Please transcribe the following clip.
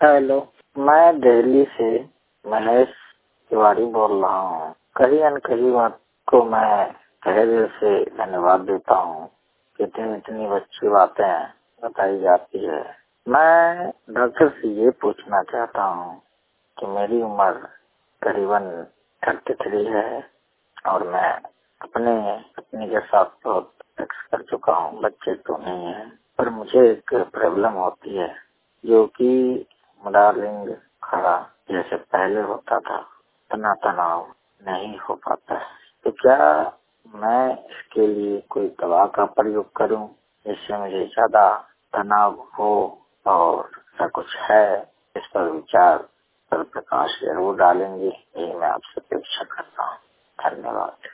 Hello, मैं दिल्ली से महेश तिवारी बोल रहा हूँ। कहीं न कहीं आपको मैं तहे दिल से धन्यवाद देता हूँ कि इतनी अच्छी बातें बताई जाती है। मैं डॉक्टर से ये पूछना चाहता हूँ कि मेरी उम्र करीबन 33 है और मैं अपने पत्नी के साथ बहुत सेक्स कर चुका हूँ। बच्चे तो नहीं है, पर मुझे एक प्रॉब्लम होती है जो कि डार्लिंग खड़ा जैसे पहले होता था, इतना तनाव नहीं हो पाता है। तो क्या मैं इसके लिए कोई दवा का प्रयोग करूं जिससे मुझे ज्यादा तनाव हो, और ऐसा कुछ है इस पर विचार पर प्रकाश जरूर डालेंगे, ये मैं आपसे अपेक्षा करता हूँ। धन्यवाद।